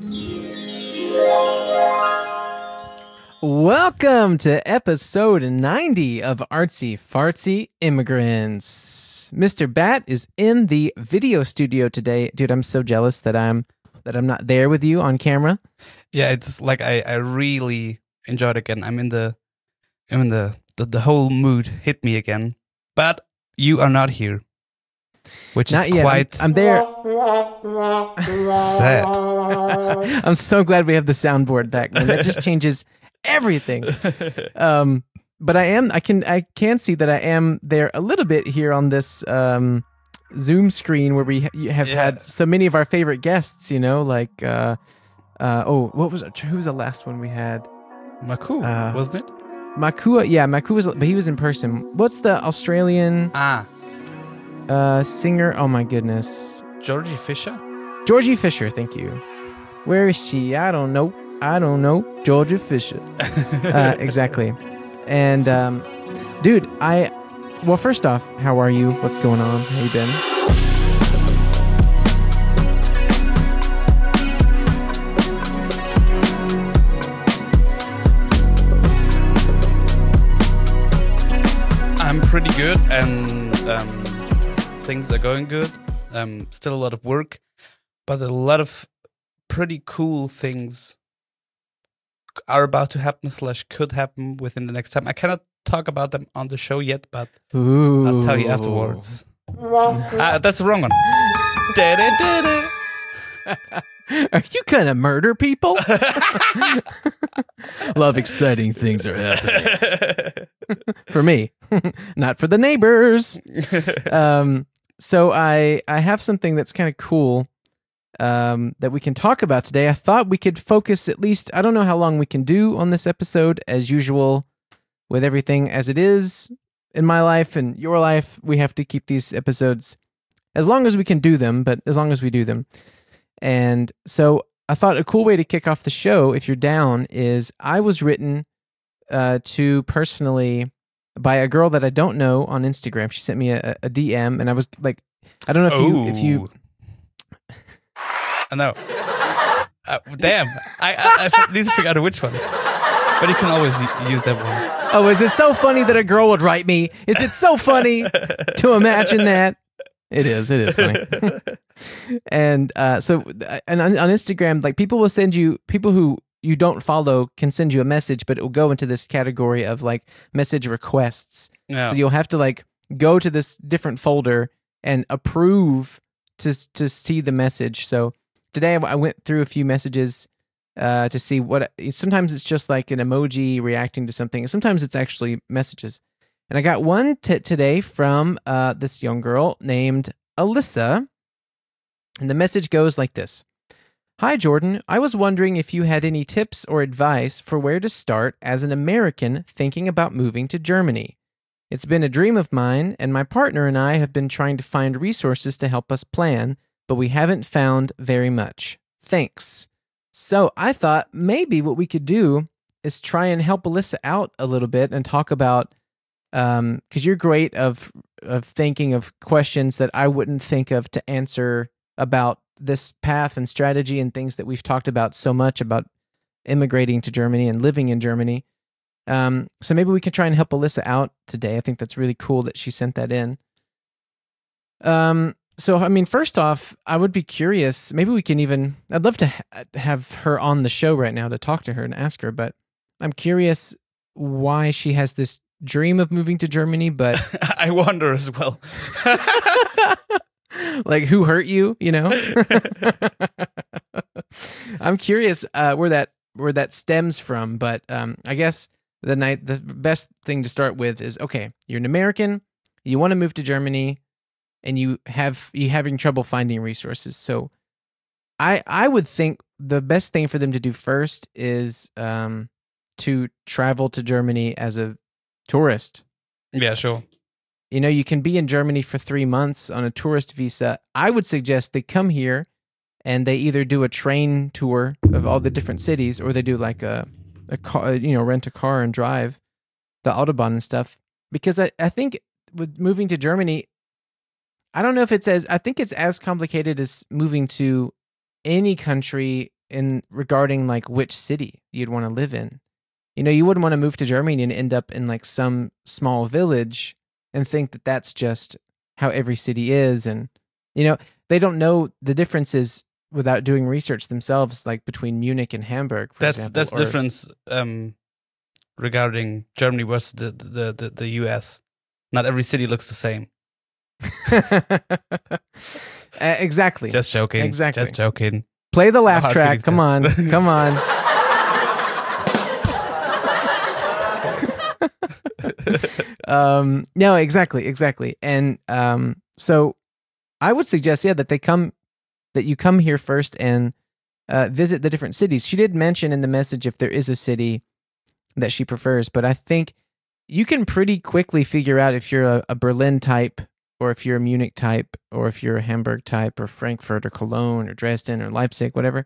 Welcome to episode 90 of Artsy Fartsy Immigrants. Mr. Bat is in the video studio today. Dude, I'm so jealous that I'm not there with you on camera. Yeah, it's like I really enjoyed it again. I'm in the whole mood hit me again. But you are not here. Which Not is yet. quite I'm there. sad. I'm so glad we have the soundboard back, man. That just changes everything. But I can see that I am there a little bit here on this Zoom screen where we have had so many of our favorite guests, like who was the last one we had? Maku, wasn't it? Makua, yeah, Maku but he was in person. What's the Australian singer? Oh my goodness. Georgie Fisher? Georgie Fisher, thank you. Where is she? I don't know. Georgia Fisher. Exactly. And, dude, well, first off, how are you? What's going on? How you been? I'm pretty good, and things are going good. Still a lot of work, but a lot of pretty cool things are about to happen / could happen within the next time. I cannot talk about them on the show yet, but I'll tell you afterwards. That's the wrong one. Are you gonna murder people? Love exciting things are happening. For me, not for the neighbors. So I have something that's kind of cool that we can talk about today. I thought we could focus at least, I don't know how long we can do on this episode. As usual, with everything as it is in my life and your life, we have to keep these episodes as long as we can do them, but as long as we do them. And so I thought a cool way to kick off the show, if you're down, is I was written to personally by a girl that I don't know on Instagram. She sent me a DM, and I was like, I don't know if you I know. Damn. I need to figure out which one. But you can always use that one. Oh, is it so funny that a girl would write me? Is it so funny to imagine that? It is funny. And and on Instagram, like people who you don't follow can send you a message, but it will go into this category of like message requests. Yeah. So you'll have to like go to this different folder and approve to see the message. So today I went through a few messages to see what. Sometimes it's just like an emoji reacting to something. Sometimes it's actually messages. And I got one today from this young girl named Alyssa. And the message goes like this. Hi, Jordan. I was wondering if you had any tips or advice for where to start as an American thinking about moving to Germany. It's been a dream of mine, and my partner and I have been trying to find resources to help us plan, but we haven't found very much. Thanks. So I thought maybe what we could do is try and help Alyssa out a little bit and talk about, because you're great of thinking of questions that I wouldn't think of to answer about this path and strategy and things that we've talked about so much about immigrating to Germany and living in Germany. So maybe we can try and help Alyssa out today. I think that's really cool that she sent that in. So, I mean, first off, I would be curious. Maybe we can I'd love to have her on the show right now to talk to her and ask her, but I'm curious why she has this dream of moving to Germany, but I wonder as well. Like, who hurt you, I'm curious where that stems from, but I guess the best thing to start with is, okay, you're an American, you want to move to Germany, and you're having trouble finding resources. So I would think the best thing for them to do first is to travel to Germany as a tourist. Yeah, sure. You can be in Germany for 3 months on a tourist visa. I would suggest they come here and they either do a train tour of all the different cities, or they do like a car, rent a car and drive the Autobahn and stuff. Because I think with moving to Germany, I don't know if I think it's as complicated as moving to any country in regarding like which city you'd want to live in. You know, you wouldn't want to move to Germany and end up in like some small village and think that that's just how every city is. And, you know, they don't know the differences without doing research themselves, like between Munich and Hamburg, for example. That's difference regarding Germany versus the US. Not every city looks the same. Exactly. Just joking. Exactly. Just joking. Play the laugh track. Come on. Come on. No, exactly. And so I would suggest, that you come here first and visit the different cities. She did mention in the message if there is a city that she prefers, but I think you can pretty quickly figure out if you're a Berlin type, or if you're a Munich type, or if you're a Hamburg type, or Frankfurt, or Cologne, or Dresden, or Leipzig, whatever.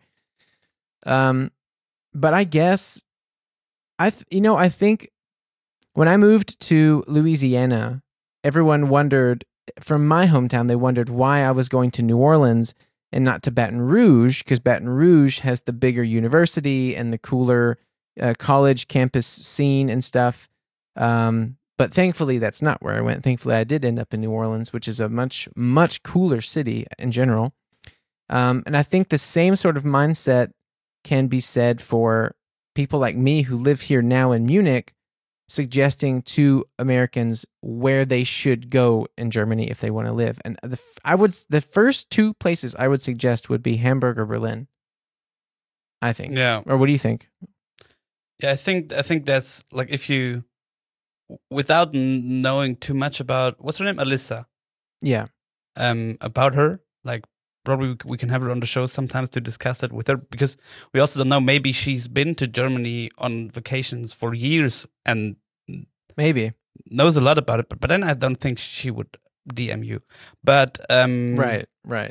But I guess I think when I moved to Louisiana, everyone wondered, from my hometown, they wondered why I was going to New Orleans and not to Baton Rouge, because Baton Rouge has the bigger university and the cooler college campus scene and stuff. But thankfully, that's not where I went. Thankfully, I did end up in New Orleans, which is a much, much cooler city in general. And I think the same sort of mindset can be said for people like me who live here now in Munich, suggesting to Americans where they should go in Germany if they want to live. And the first two places I would suggest would be Hamburg or Berlin, I think. Yeah. Or what do you think? Yeah, I think that's like, if you, without knowing too much about, what's her name? Alyssa. Yeah. About her, like, probably we can have her on the show sometimes to discuss it with her, because we also don't know, maybe she's been to Germany on vacations for years and maybe knows a lot about it, but then I don't think she would DM you. But right.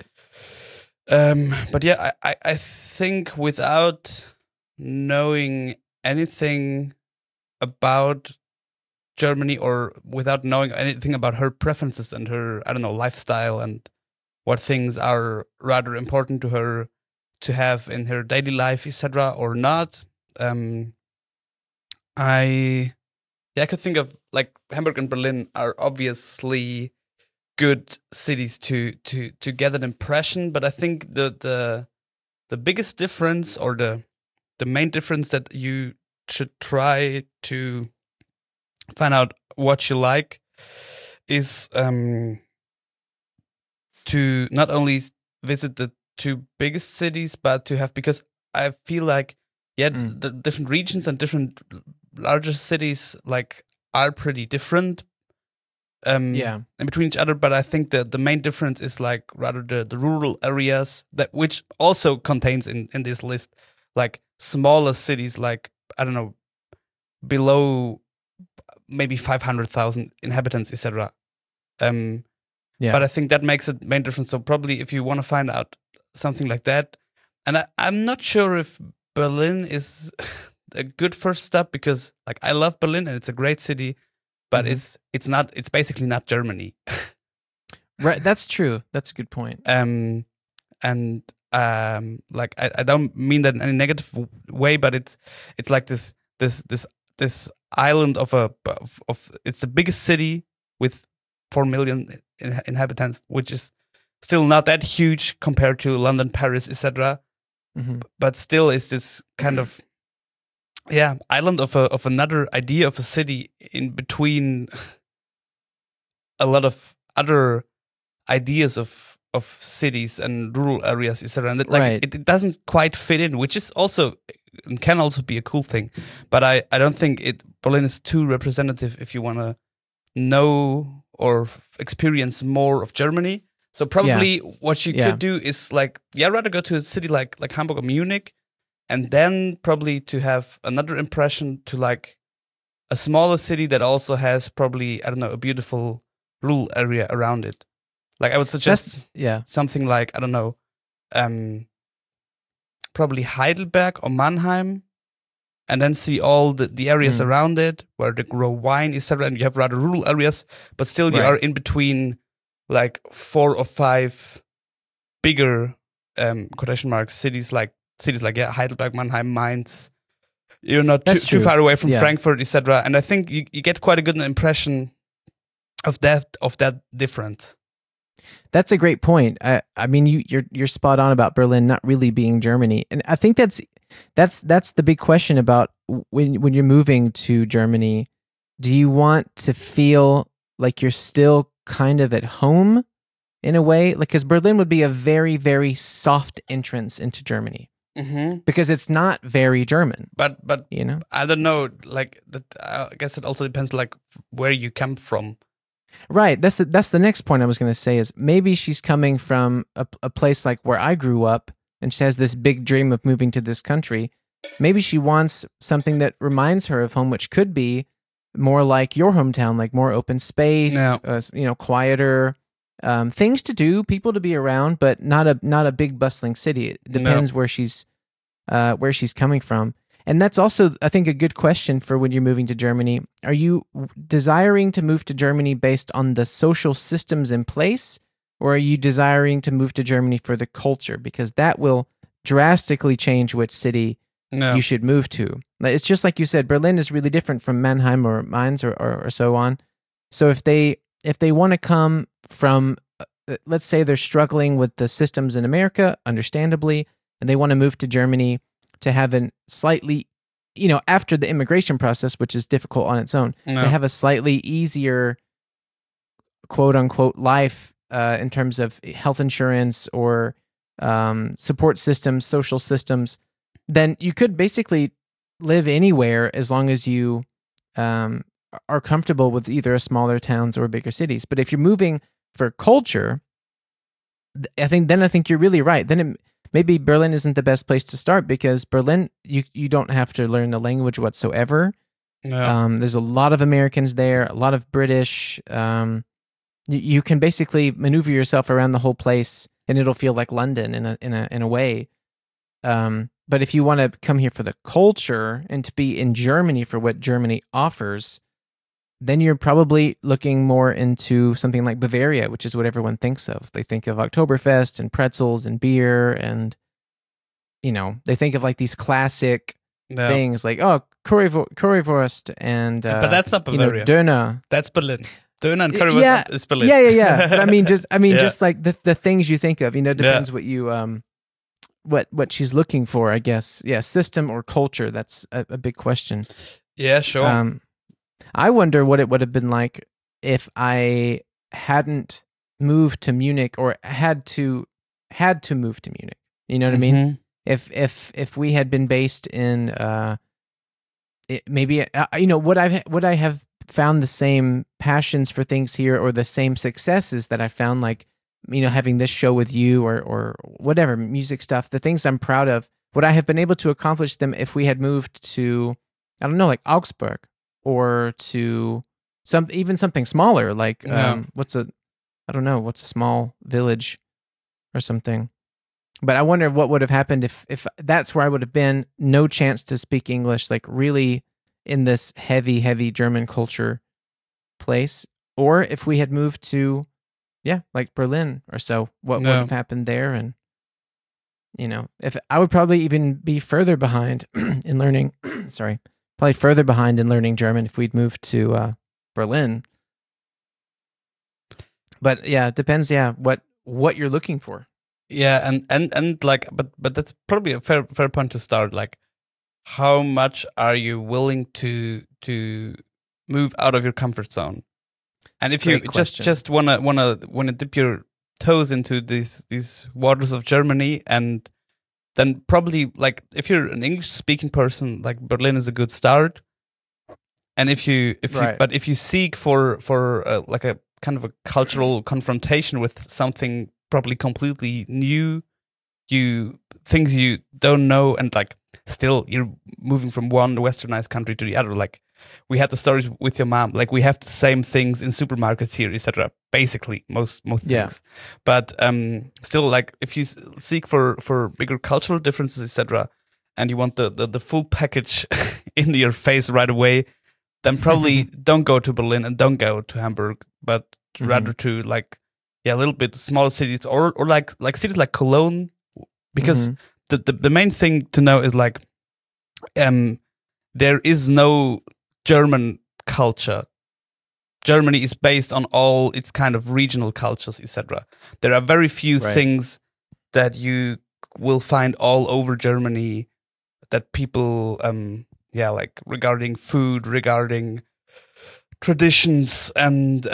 But yeah, I think without knowing anything about Germany, or without knowing anything about her preferences and her, I don't know, lifestyle and what things are rather important to her to have in her daily life, etc., or not. I could think of, like, Hamburg and Berlin are obviously good cities to get an impression, but I think the biggest difference, or the main difference that you should try to find out what you like is to not only visit the two biggest cities, but to have, because I feel like, the different regions and different larger cities, like, are pretty different in between each other. But I think that the main difference is, like, rather the rural areas, that which also contains in this list, like, smaller cities, like, I don't know, below maybe 500,000 inhabitants, etc. But I think that makes a main difference. So probably if you want to find out something like that, and I'm not sure if Berlin is a good first step, because, like, I love Berlin and it's a great city, but it's basically not Germany. Right, that's true. That's a good point. Like, I don't mean that in any negative way, but it's like this island of it's the biggest city with 4 million inhabitants, which is still not that huge compared to London, Paris, etc. But still is this kind of island of another idea of a city in between a lot of other ideas of cities and rural areas, etc. And it doesn't quite fit in, which is also, can also be a cool thing. But I don't think Berlin is too representative if you want to know or experience more of Germany. So probably what you could do is, like, rather go to a city like Hamburg or Munich, and then probably to have another impression to, like, a smaller city that also has probably, I don't know, a beautiful rural area around it. Like, I would suggest something like, I don't know, probably Heidelberg or Mannheim, and then see all the areas around it where they grow wine, etc. And you have rather rural areas, but still you are in between, like, 4 or 5 bigger quotation marks cities, like cities like Heidelberg, Mannheim, Mainz. You're not That's too true. far away from Yeah. Frankfurt, etc. And I think you get quite a good impression of that difference. That's a great point. I mean, you're spot on about Berlin not really being Germany, and I think that's the big question about when you're moving to Germany. Do you want to feel like you're still kind of at home in a way? Like, because Berlin would be a very, very soft entrance into Germany Mm-hmm. because it's not very German. But You know, I don't know. Like that, I guess it also depends like where you come from. right? That's the next point I was going to say is maybe she's coming from a place like where I grew up, and she has this big dream of moving to this country. Maybe she wants something that reminds her of home, which could be more like your hometown, like more open space, Yeah. Quieter, things to do, people to be around, but not a big bustling city. It depends where she's coming from. And that's also, I think, a good question for when you're moving to Germany. Are you desiring to move to Germany based on the social systems in place, or are you desiring to move to Germany for the culture? Because that will drastically change which city you should move to. It's just like you said, Berlin is really different from Mannheim or Mainz or so on. So if they want to come from, let's say they're struggling with the systems in America, understandably, and they want to move to Germany to have a slightly, after the immigration process, which is difficult on its own, to have a slightly easier, quote unquote, life in terms of health insurance or support systems, social systems, then you could basically live anywhere as long as you are comfortable with either smaller towns or bigger cities. But if you're moving for culture, I think you're really right. Then maybe Berlin isn't the best place to start, because Berlin, you don't have to learn the language whatsoever. There's a lot of Americans there, a lot of British. You can basically maneuver yourself around the whole place, and it'll feel like London in a way. But if you want to come here for the culture and to be in Germany for what Germany offers, then you're probably looking more into something like Bavaria, which is what everyone thinks of. They think of Oktoberfest and pretzels and beer, and they think of like these classic things like Currywurst and but that's not Bavaria. Döner. That's Berlin. Döner and Currywurst is Berlin. Yeah. But I mean, just like the things you think of. Depends what you what she's looking for, I guess. Yeah, system or culture. That's a big question. Yeah, sure. I wonder what it would have been like if I hadn't moved to Munich, or had to move to Munich. You know what I mean? If we had been based in maybe would I have found the same passions for things here, or the same successes that I found, like having this show with you, or whatever music stuff, the things I'm proud of, would I have been able to accomplish them if we had moved to, I don't know, like Augsburg, or to even something smaller, like what's a small village or something. But I wonder what would have happened if that's where I would have been, no chance to speak English, like really in this heavy German culture place, or if we had moved to, like Berlin or so, what would have happened there? And if I would probably even be further behind in learning, probably further behind in learning German if we'd moved to Berlin. But yeah, it depends. Yeah, what you're looking for. Yeah, and like, but that's probably a fair point to start. Like, how much are you willing to move out of your comfort zone? And if you just wanna dip your toes into these waters of Germany, and then probably, like, if you're an English speaking person, like, Berlin is a good start. And if you seek for like a kind of a cultural confrontation with something probably completely new, things you don't know, and like still you're moving from one westernized country to the other. Like, we had the stories with your mom, like we have the same things in supermarkets here, etc. Basically, most things. But still, like, if you seek for bigger cultural differences, etc., and you want the full package in your face right away, then probably don't go to Berlin and don't go to Hamburg, but rather to, like, a little bit smaller cities, or like cities like Cologne, because the main thing to know is like, there is no German culture. Germany is based on all its kind of regional cultures, etc. There are very few things that you will find all over Germany that people, like regarding food, regarding traditions, and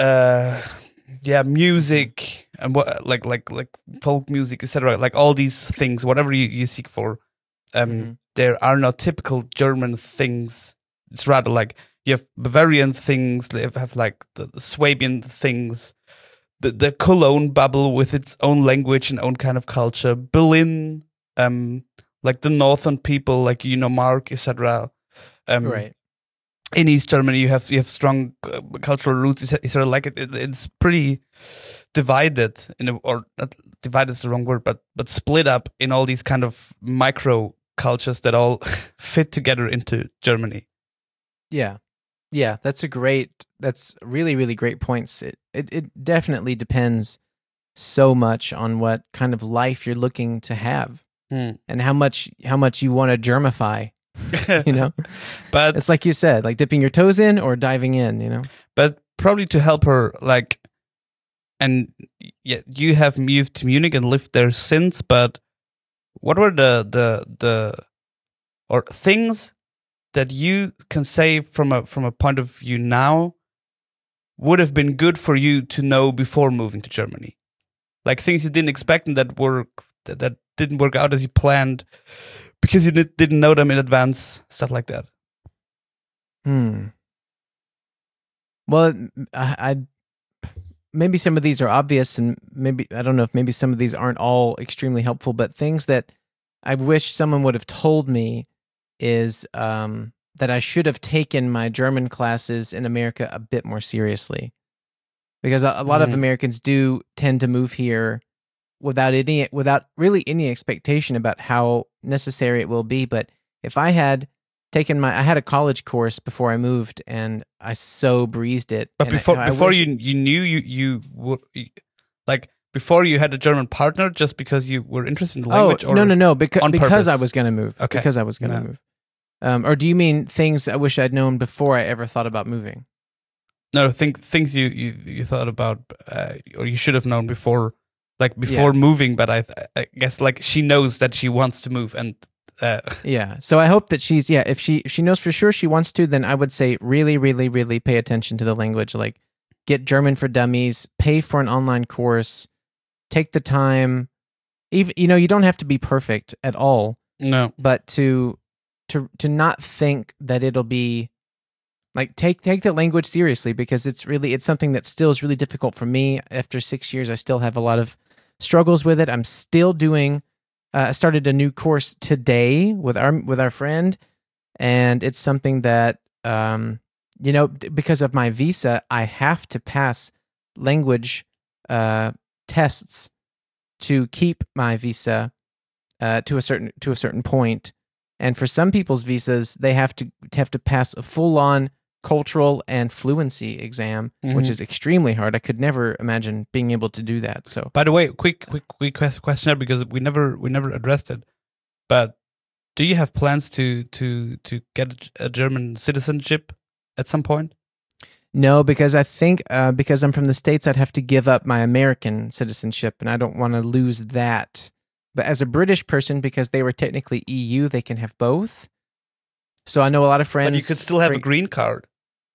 music, and what like folk music, etc. Like all these things, whatever you seek for, there are no typical German things. It's rather like you have Bavarian things, they have like the Swabian things, the Cologne bubble with its own language and own kind of culture. Berlin, like the northern people, like Mark, etc. Right. In East Germany, you have strong cultural roots. Etc. Like it's pretty divided or not divided is the wrong word, but split up in all these kind of micro cultures that all fit together into Germany. Yeah. That's really, really great points. It definitely depends so much on what kind of life you're looking to have, and how much you want to germify. But it's like you said, like dipping your toes in or diving in. But probably to help her, like, and you have moved to Munich and lived there since. But what were the or things that you can say from a point of view now would have been good for you to know before moving to Germany? Like things you didn't expect and that didn't work out as you planned because you didn't know them in advance, stuff like that. Well, I maybe some of these are obvious, and maybe I don't know if maybe some of these aren't all extremely helpful, but things that I wish someone would have told me is that I should have taken my German classes in America a bit more seriously, because a lot of Americans do tend to move here without really any expectation about how necessary it will be. But if I had taken I had a college course before I moved, and I so breezed it. But before you knew you were like. Before you had a German partner, just because you were interested in the language? Oh, no, because I was going to move. Okay. Because I was going to move. Or do you mean things I wish I'd known before I ever thought about moving? No, things you thought about, or you should have known before, like before moving. But I guess like she knows that she wants to move, and yeah. So I hope that if she knows for sure she wants to, then I would say really, really, really pay attention to the language. Like get German for Dummies, pay for an online course. Take the time, even you don't have to be perfect at all. No, but to not think that it'll be like take the language seriously, because it's something that still is really difficult for me. After 6 years, I still have a lot of struggles with it. I'm still doing. I started a new course today with our friend, and it's something that because of my visa, I have to pass language tests to keep my visa to a certain point. And for some people's visas, they have to pass a full-on cultural and fluency exam, which is extremely hard. I could never imagine being able to do that. So, by the way, quick question, because we never addressed it. But do you have plans to get a German citizenship at some point? No, because I think because I'm from the States, I'd have to give up my American citizenship, and I don't want to lose that. But as a British person, because they were technically EU, they can have both. So I know a lot of friends. But you could still have a green card.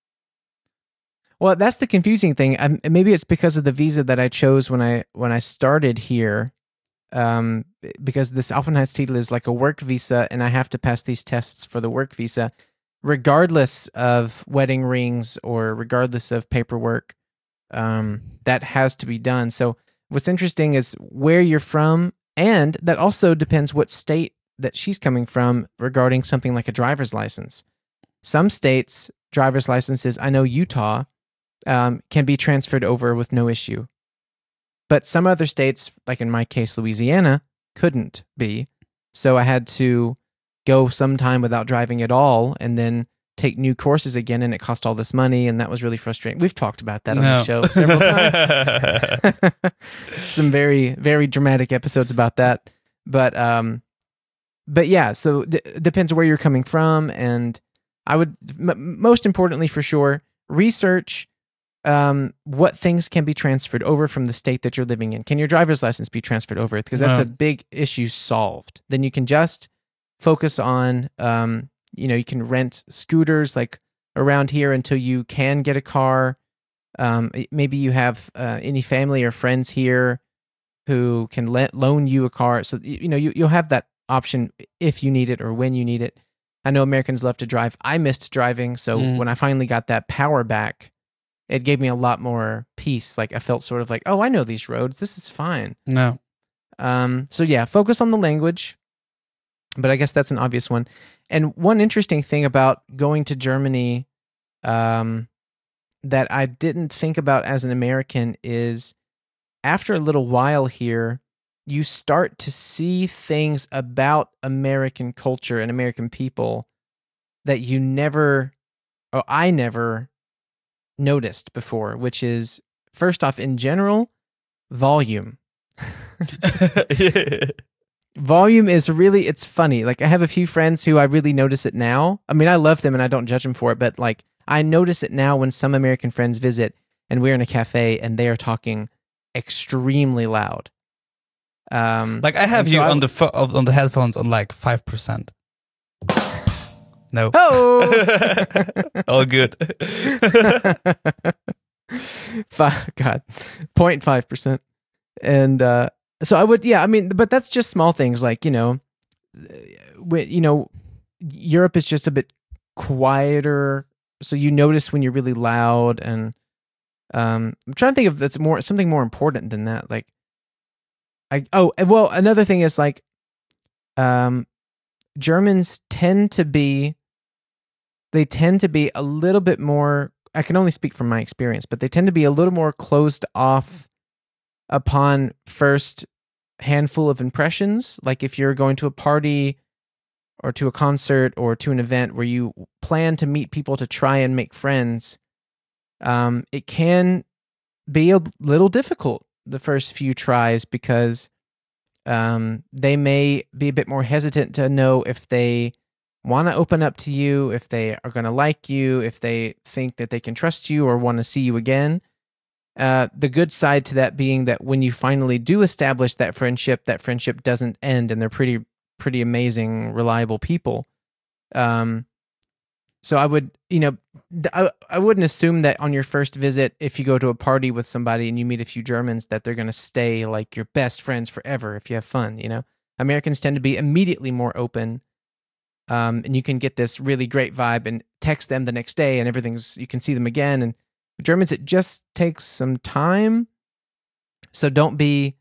Well, that's the confusing thing. Maybe it's because of the visa that I chose when I started here, because this Aufenthaltstitel is like a work visa, and I have to pass these tests for the work visa, regardless of wedding rings or regardless of paperwork. That has to be done. So what's interesting is where you're from, and that also depends what state that she's coming from regarding something like a driver's license. Some states' driver's licenses, I know Utah, can be transferred over with no issue. But some other states, like in my case, Louisiana, couldn't be. So I had to go some time without driving at all, and then take new courses again, and it cost all this money, and that was really frustrating. We've talked about that on the show several times. Some very, very dramatic episodes about that. But but yeah, so depends where you're coming from, and I would most importantly for sure research what things can be transferred over from the state that you're living in. Can your driver's license be transferred over? Because that's No. a big issue solved. Then you can just focus on, you can rent scooters like around here until you can get a car. Maybe you have any family or friends here who can loan you a car. So, you'll have that option if you need it or when you need it. I know Americans love to drive. I missed driving. So when I finally got that power back, it gave me a lot more peace. Like I felt sort of like, oh, I know these roads. This is fine. No. So yeah, focus on the language. But I guess that's an obvious one. And one interesting thing about going to Germany that I didn't think about as an American is after a little while here, you start to see things about American culture and American people that I never noticed before, which is first off, in general, volume. Volume is really, it's funny. Like I have a few friends who I really notice it now. I mean, I love them and I don't judge them for it, but like I notice it now when some American friends visit and we're in a cafe and they are talking extremely loud. Like I have you on the headphones on like 5%. No. Oh, all good. God, 0.5%. And so I would, yeah. I mean, but that's just small things, like Europe is just a bit quieter, so you notice when you're really loud. And I'm trying to think of something more important than that. Like, another thing is like, Germans tend to be a little bit more, I can only speak from my experience, but they tend to be a little more closed off upon first handful of impressions. Like if you're going to a party or to a concert or to an event where you plan to meet people to try and make friends, it can be a little difficult the first few tries because they may be a bit more hesitant to know if they want to open up to you, if they are going to like you, if they think that they can trust you or want to see you again. The good side to that being that when you finally do establish that friendship doesn't end, and they're pretty amazing, reliable people. So I would, I wouldn't assume that on your first visit, if you go to a party with somebody and you meet a few Germans, that they're going to stay like your best friends forever if you have fun. Americans tend to be immediately more open, and you can get this really great vibe and text them the next day, and you can see them again. And Germans, it just takes some time. So don't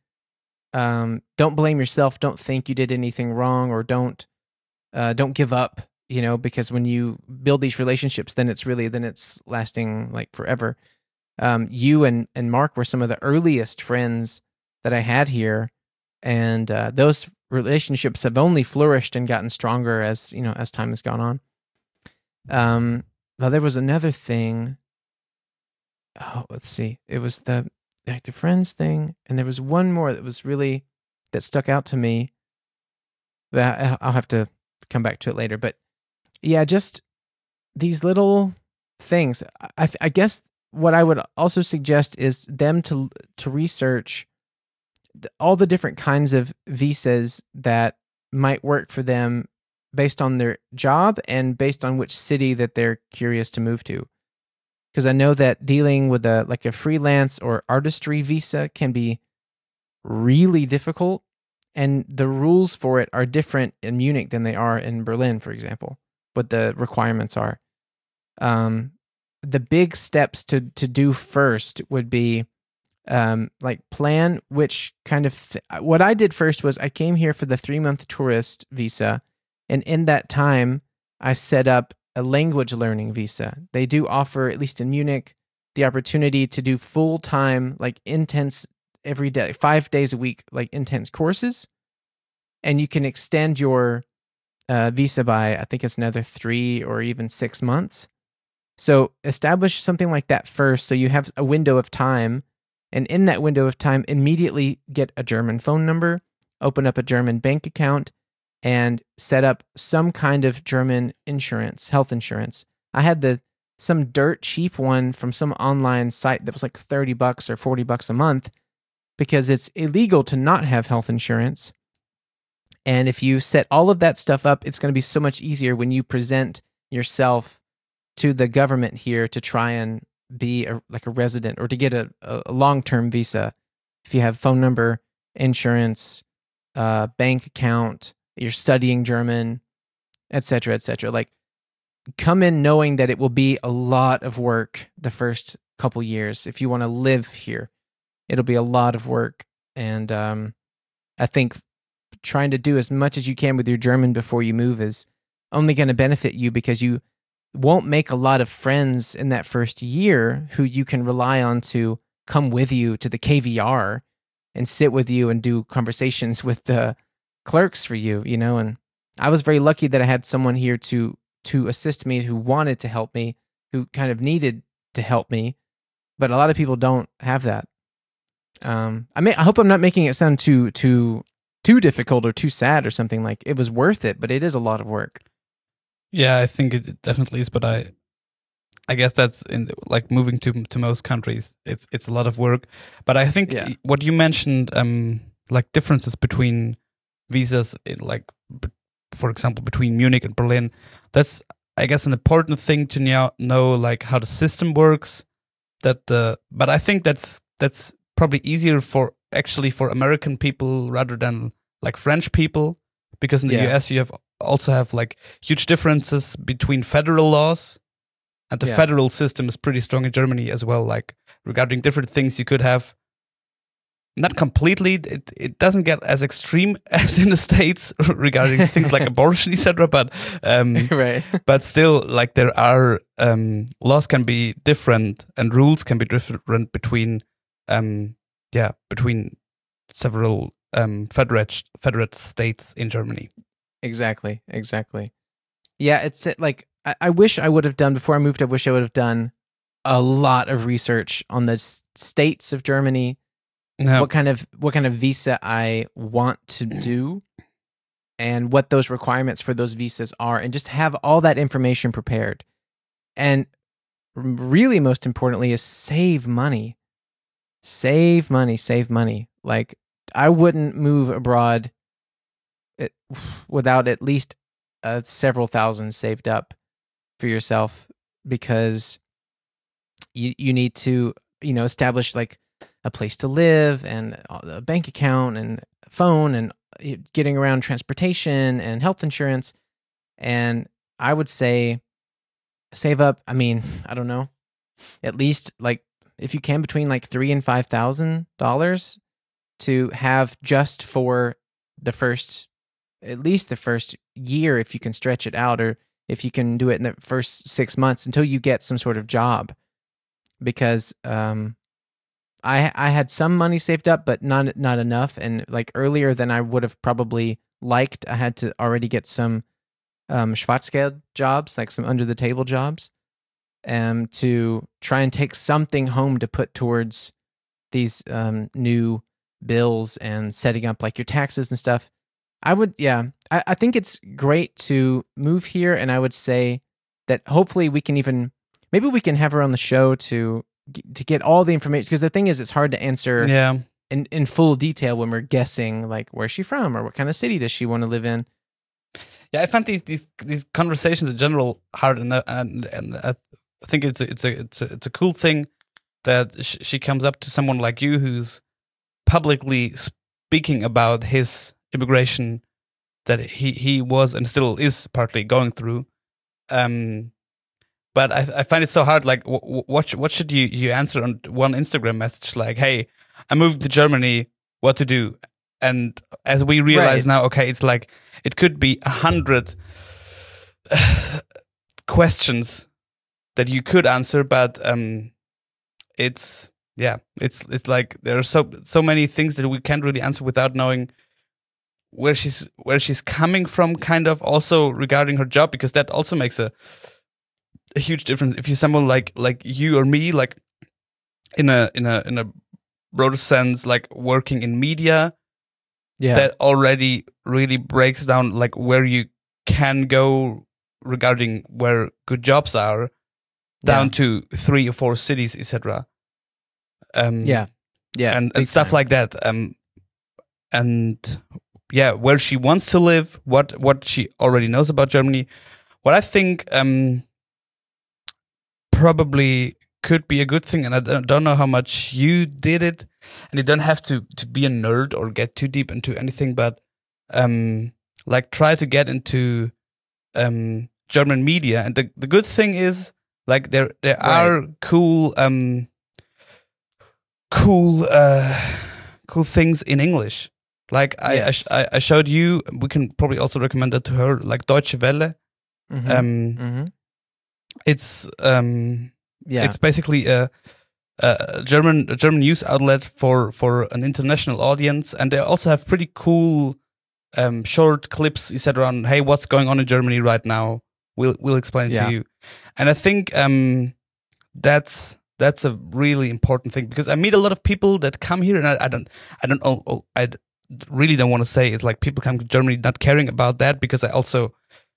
blame yourself. Don't think you did anything wrong, or don't give up. Because when you build these relationships, then it's lasting like forever. You and Mark were some of the earliest friends that I had here, and those relationships have only flourished and gotten stronger as time has gone on. Well, there was another thing. Oh, let's see. It was the friends thing, and there was one more that stuck out to me. That I'll have to come back to it later, but. Yeah, just these little things. I guess what I would also suggest is them to research all the different kinds of visas that might work for them based on their job and based on which city that they're curious to move to. Because I know that dealing with a freelance or artistry visa can be really difficult, and the rules for it are different in Munich than they are in Berlin, for example. What the requirements are. The big steps to do first would be plan which kind of what I did first was I came here for the 3-month tourist visa, and in that time I set up a language learning visa. They do offer, at least in Munich, the opportunity to do full-time, like intense every day, 5 days a week, like intense courses, and you can extend your visa by, I think it's another 3 or even 6 months. So establish something like that first, so you have a window of time, and in that window of time, immediately get a German phone number, open up a German bank account, and set up some kind of German insurance, health insurance. I had some dirt cheap one from some online site that was like $30 or $40 a month, because it's illegal to not have health insurance. And if you set all of that stuff up, it's going to be so much easier when you present yourself to the government here to try and be like a resident or to get a long-term visa. If you have phone number, insurance, bank account, you're studying German, etc., etc. Like, come in knowing that it will be a lot of work the first couple years. If you want to live here, it'll be a lot of work. And I think trying to do as much as you can with your German before you move is only going to benefit you, because you won't make a lot of friends in that first year who you can rely on to come with you to the KVR and sit with you and do conversations with the clerks for you, you know. And I was very lucky that I had someone here to assist me, who wanted to help me, who kind of needed to help me. But a lot of people don't have that. I hope I'm not making it sound too difficult or too sad or something. Like, it was worth it, but it is a lot of work. Yeah, I think it definitely is. But I guess that's like moving to most countries. It's a lot of work. But I think what you mentioned, like differences between visas, for example, between Munich and Berlin, that's, I guess, an important thing to know, like how the system works. But I think that's probably easier for American people rather than like French people, because in the US you also have like huge differences between federal laws, and the federal system is pretty strong in Germany as well. Like, regarding different things, you could have, not completely, it doesn't get as extreme as in the States regarding things like abortion, etc. But right. But still, like, there are laws can be different and rules can be different between several federate states in Germany. Exactly. Yeah, it's like, I wish I would have done, before I moved, I wish I would have done a lot of research on the states of Germany. No. What kind of visa I want to do, and what those requirements for those visas are, and just have all that information prepared. And really, most importantly, is save money. Like, I wouldn't move abroad without at least several thousand saved up for yourself, because you need to, establish like a place to live and a bank account and phone and getting around transportation and health insurance. And I would say save up, I don't know, at least, like, if you can, between like $3,000 and $5,000 to have just for at least the first year, if you can stretch it out, or if you can do it in the first 6 months until you get some sort of job. Because I had some money saved up, but not enough, and like earlier than I would have probably liked. I had to already get some Schwarzgeld jobs, like some under the table jobs, to try and take something home to put towards these new bills and setting up like your taxes and stuff. I think it's great to move here, and I would say that hopefully maybe we can have her on the show to get all the information, because the thing is, it's hard to answer in full detail when we're guessing, like, where's she from or what kind of city does she want to live in. Yeah, I find these conversations in general hard, and I think it's a cool thing that she comes up to someone like you who's publicly speaking about his immigration that he was and still is partly going through. But I find it so hard. Like, what should you answer on one Instagram message? Like, hey, I'm moving to Germany. What to do? And as we realize now, okay, it's like it could be 100 questions that you could answer, but it's like there are so many things that we can't really answer without knowing where she's coming from. Kind of also regarding her job, because that also makes a huge difference. If you're someone like you or me, like in a broader sense, like working in media, that already really breaks down like where you can go regarding where good jobs are, down to 3 or 4 cities, etc. And stuff like that. And yeah, where she wants to live, what she already knows about Germany. What I think probably could be a good thing, and I don't know how much you did it, and you don't have to be a nerd or get too deep into anything, but like try to get into German media. And the good thing is like there are cool things in English. Like I showed you, we can probably also recommend that to her, like Deutsche Welle. It's it's basically a German news outlet for an international audience, and they also have pretty cool short clips, etc. on hey, what's going on in Germany right now. We'll explain it to you. And I think that's a really important thing, because I meet a lot of people that come here, and I really don't want to say it's like people come to Germany not caring about that, because I also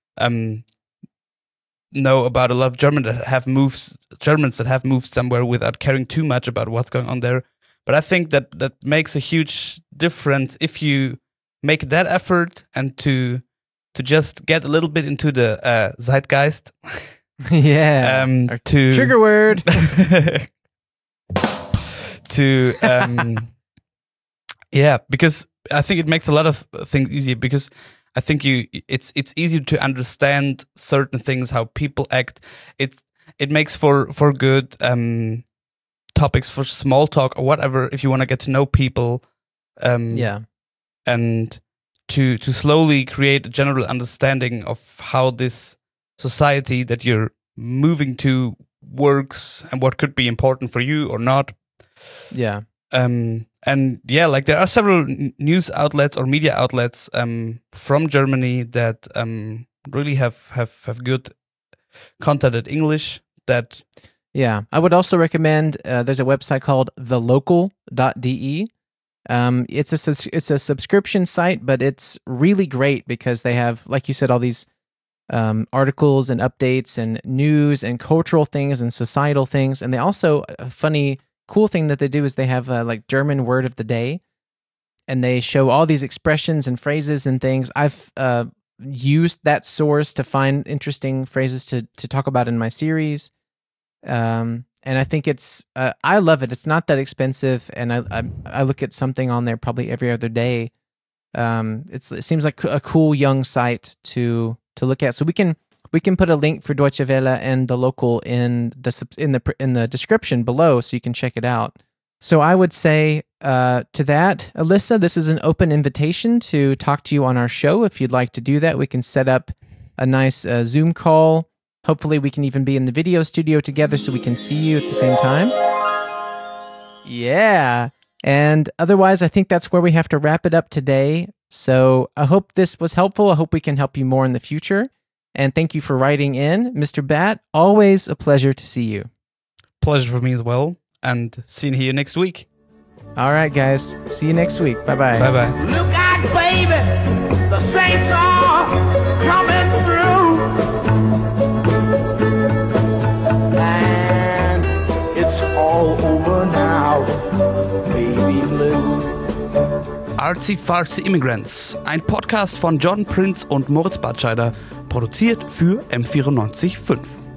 know about a lot of Germans that have moved somewhere without caring too much about what's going on there. But I think that makes a huge difference if you make that effort and to just get a little bit into the zeitgeist. To trigger word. Because I think it makes a lot of things easier, because I think it's easier to understand certain things, how people act. It makes for good topics for small talk or whatever, if you want to get to know people. And to slowly create a general understanding of how this society that you're moving to works and what could be important for you or not. Yeah. And yeah, like there are several news outlets or media outlets from Germany that really have good content in English. That I would also recommend. There's a website called thelocal.de. It's a subscription site, but it's really great because they have, like you said, all these articles and updates and news and cultural things and societal things, and they also cool thing that they do is they have like German word of the day, and they show all these expressions and phrases and things. I've used that source to find interesting phrases to talk about in my series, and I think it's I love it. It's not that expensive, and I look at something on there probably every other day. It seems like a cool young site to look at. So we can put a link for Deutsche Welle and The Local in the description below, so you can check it out. So I would say to that, Alyssa, this is an open invitation to talk to you on our show. If you'd like to do that, we can set up a nice Zoom call. Hopefully we can even be in the video studio together so we can see you at the same time. Yeah. And otherwise, I think that's where we have to wrap it up today. So I hope this was helpful. I hope we can help you more in the future. And thank you for writing in. Mr. Bat, always a pleasure to see you. Pleasure for me as well. And seeing you next week. All right, guys. See you next week. Bye-bye. Bye-bye. Look out, baby. The saints are coming through. And it's all over now, baby blue. Artsy Fartsy Immigrants, ein Podcast von John Prince und Moritz Batscheider, produziert für M94.5.